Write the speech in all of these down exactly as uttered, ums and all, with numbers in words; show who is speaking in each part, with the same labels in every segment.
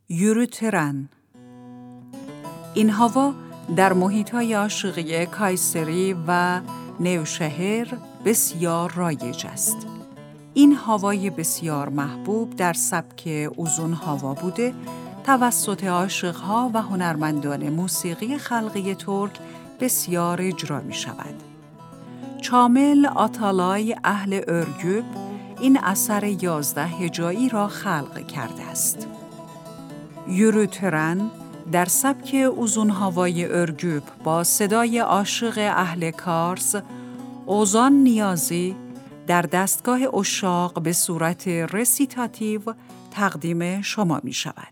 Speaker 1: یوروترن. این هوا در محیط‌های عاشقی کایسری و نیوشهر بسیار رایج است. این هوای بسیار محبوب در سبک اوزون هوا بوده توسط عاشق‌ها و هنرمندان موسیقی خلقی ترک بسیار اجرا می شود. چامل آتالای اهل ارگوب این اثر یازده هجایی را خلق کرده است. یوروترن در سبک اوزون هوای ارگوب با صدای عاشق اهل کارز اوزان نیازی در دستگاه عشاق به صورت رسیتاتیو تقدیم شما می شود.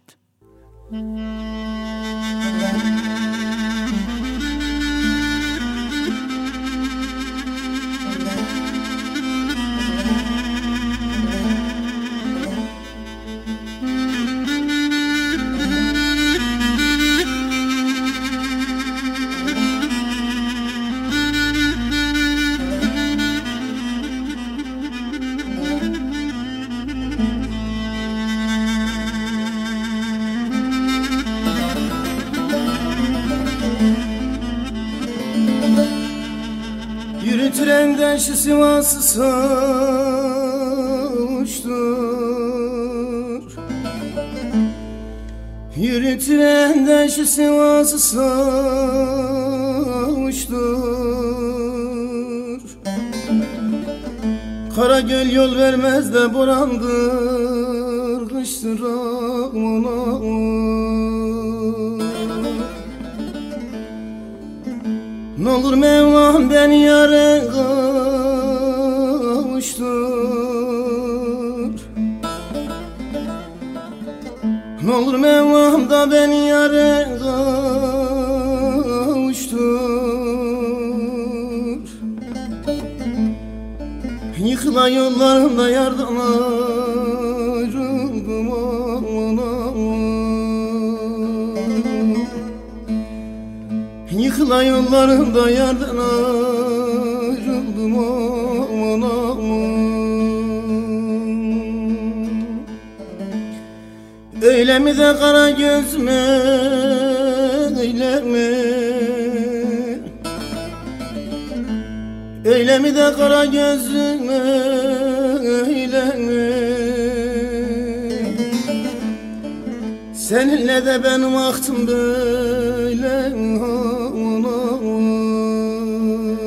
Speaker 2: Yürü trenden şu Sivas'ı savuştur. Yürü trenden şu Sivas'ı savuştur. Karagöl yol vermez de borandır, kıştır aman aman. Ne olur Mevlam beni yâre kavuştur. Ne olur Mevlam da beni yâre kavuştur. Yıkılan yollarımda yardan ayrıldım aman aman. Yıkılan yollarımda yardan ayrıldım aman aman. Öyle mi de kara gözüme öyle mi? Öyle mi de kara gözüme öyle mi? Seninle de benim aktım böyle aman aman.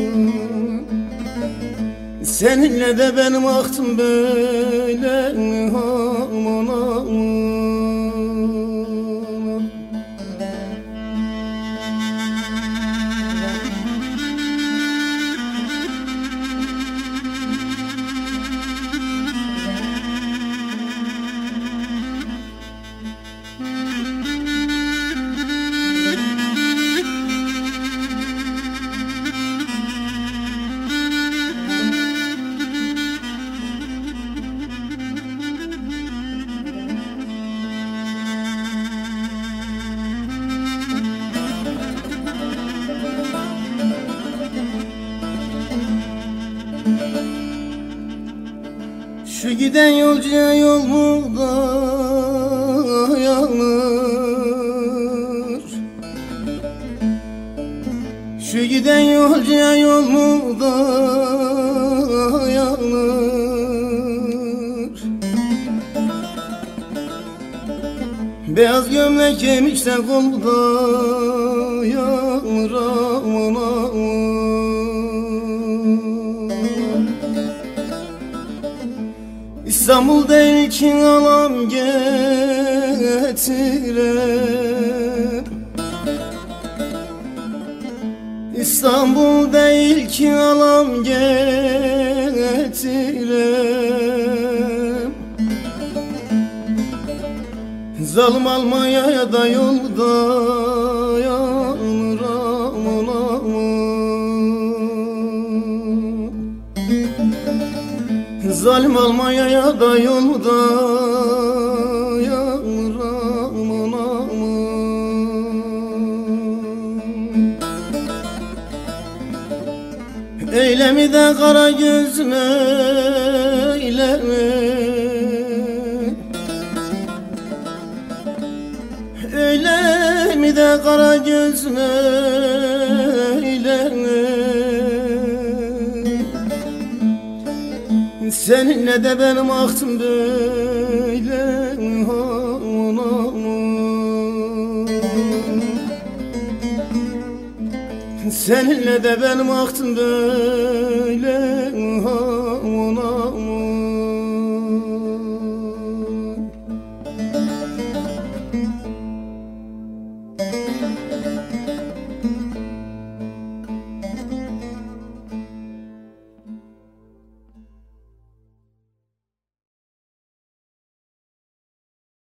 Speaker 2: Seninle de benim aktım böyle aman aman. Şu giden yolcuya yol mu dayanır? Şu giden yolcuya yol mu dayanır? Beyaz gömlek giymiş de kol dayanır aman aman. İstanbul değil ki alam getirem. İstanbul değil ki alam getirem. Zalim Almanya'ya da yol dayanır aman aman. Zalim Almanya'ya da yol dayanır aman aman. Öyle mi de kara gözüme öyle mi? Öyle mi de kara gözlüyle seninle de benim aktım böyle seninle de benim aktım böyle